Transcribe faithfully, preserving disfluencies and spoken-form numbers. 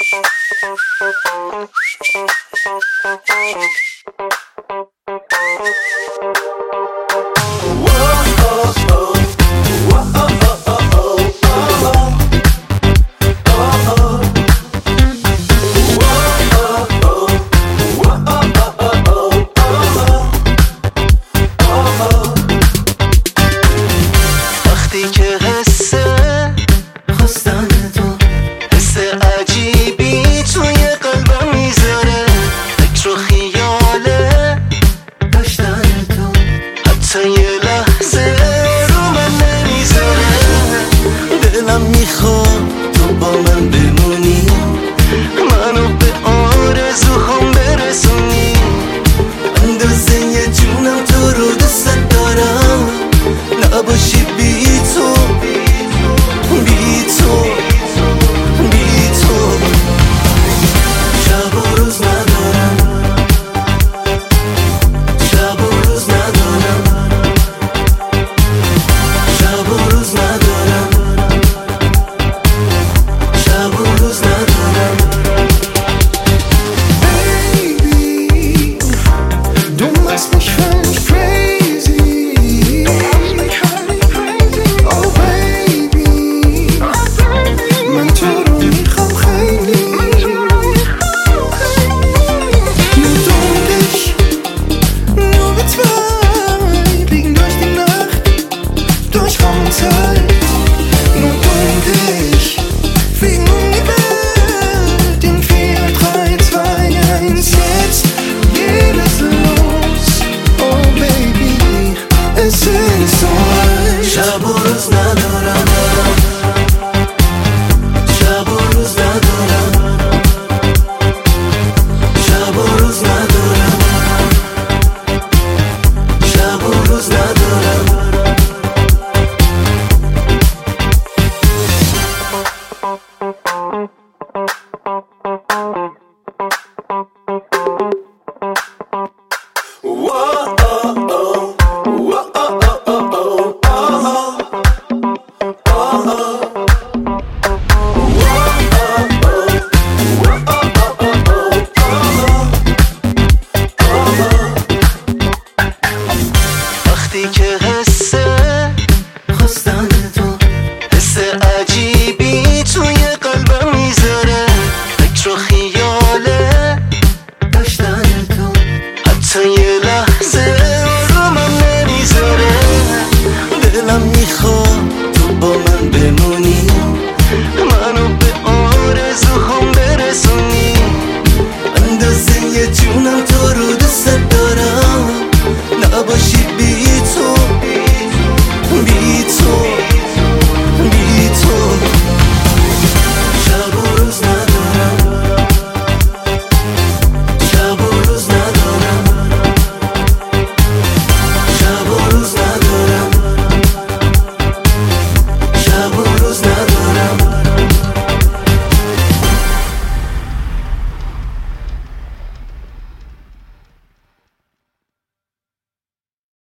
وقتی که حسه خواستن تو حس عجیبی توی قلبم میذاره، فکر و خیاله داشتن تو حتی یه لحظه رو من نمیذاره. دلم میخواد تو با من بمونی، منو به آرزوهام برسونی، اندازه یه جونم تو رو دوست دارم، نباشی بی تو بی تو بی تو. شب و روز ندارم، شب و روز ندارم، شب و روز ندارم، شب و روز ندارم. Baby, du machst mich völlig crazy. Oh baby, من تو رو میخوام خیلی. Nu drömde ich nur wir zwei, fliegen durch die Nacht, durch Raum und Zeit. Nun und ich fliegen um die Welt in vier, drei, zwei, eins. Jetzt geht es los. Oh baby, es ist so weit. شب و روز ندارم.